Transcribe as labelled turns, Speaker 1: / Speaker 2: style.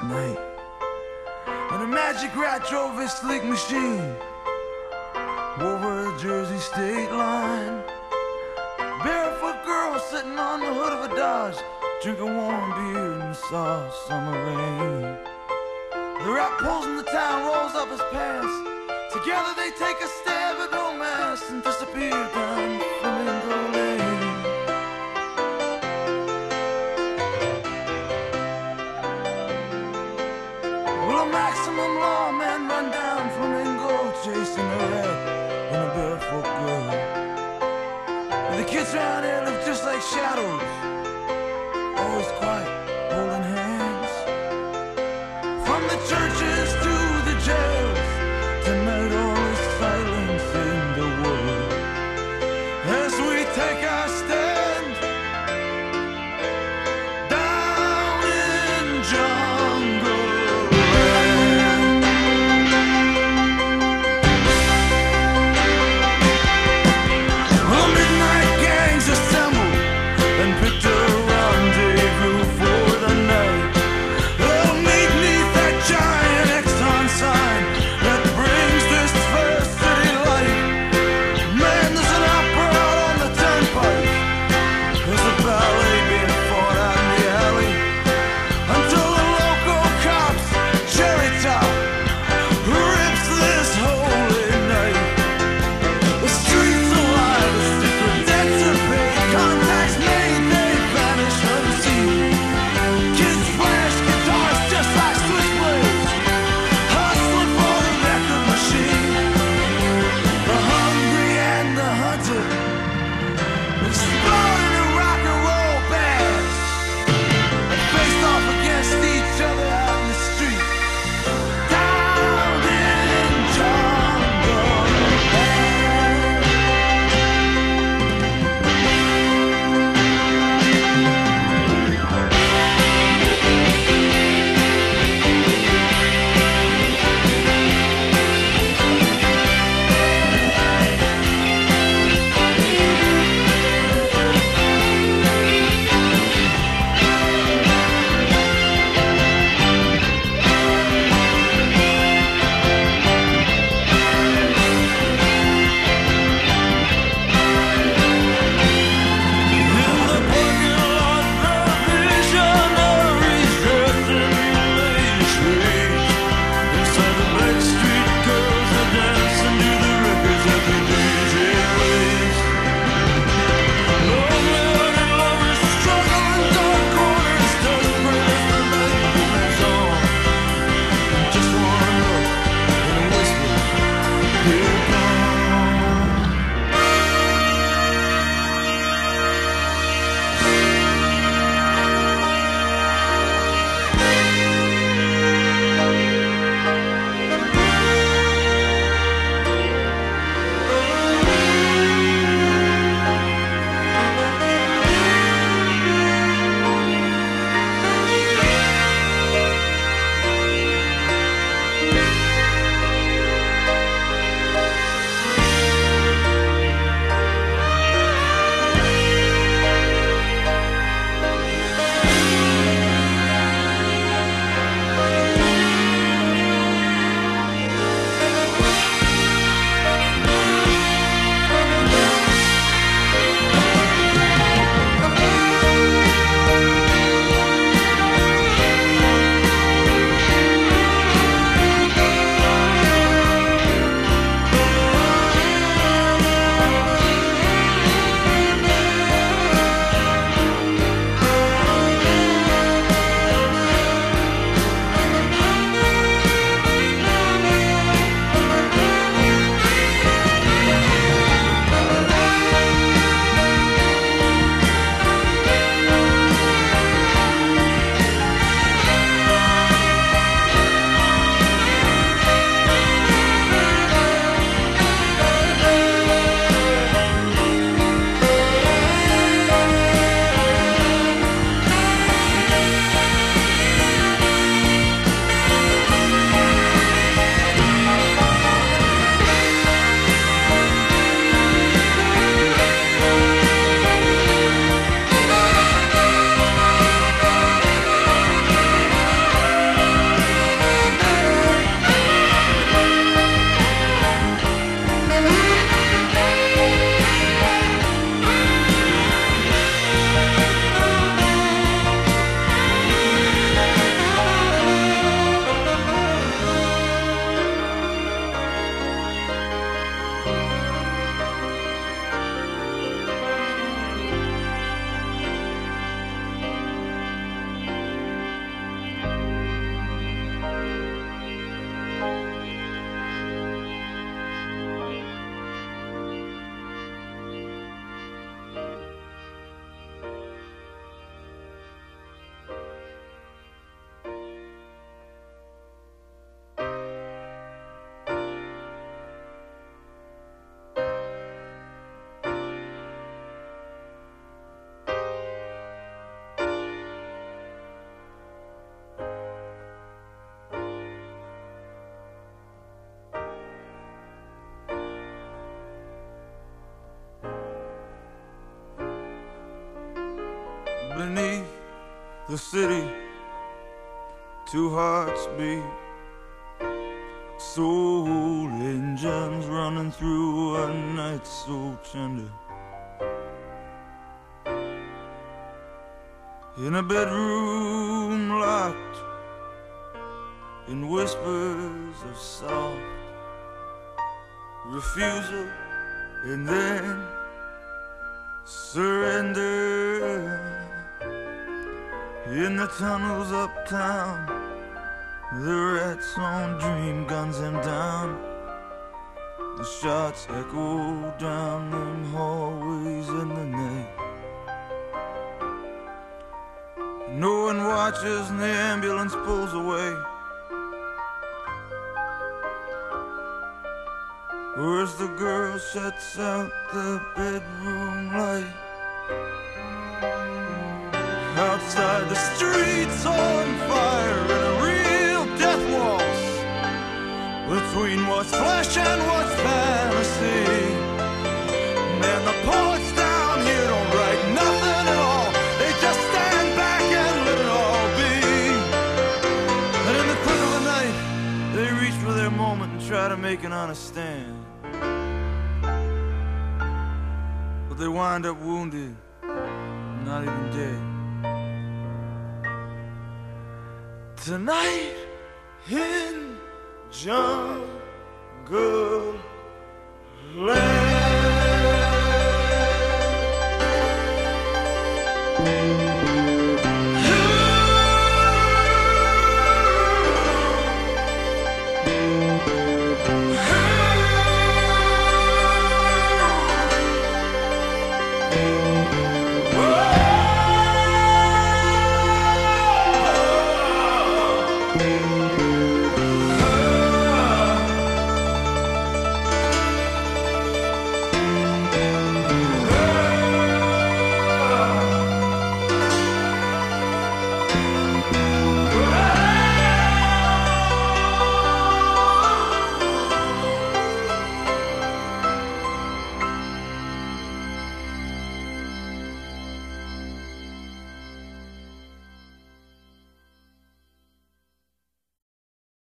Speaker 1: night. And a magic rat drove his sleek machine over a Jersey state line. Barefoot girl sitting on the hood of a Dodge, drinking warm beer in the soft summer rain. The rat pulls in the town, rolls up his pants. Together they take a stab at romance and disappear down Flamingo Lane. Well, a maximum lawman run down Flamingo, chasing a rat and a barefoot girl. And the kids around here look just like shadows, always quiet, holding hands. From the churches to the jails, tonight all is silence in the world. As we take our stand down in jungle land. Well, midnight gangs assemble and picked a rendezvous for the night. They'll meet 'neath that giant the city, two hearts beat, soul engines running through a night so tender. In a bedroom locked in whispers of soft refusal and then surrender. In the tunnels uptown, the rats on dream guns him down. The shots echo down them hallways in the night. No one watches and the ambulance pulls away. Where's the girl shuts out the bedroom light? Outside the streets on fire in a real death waltz between what's flesh and what's fantasy. Man, the poets down here don't write nothing at all. They just stand back and let it all be. And in the quick of the night, they reach for their moment and try to make an honest stand. But they wind up wounded, not even dead. Tonight in Jungle Land.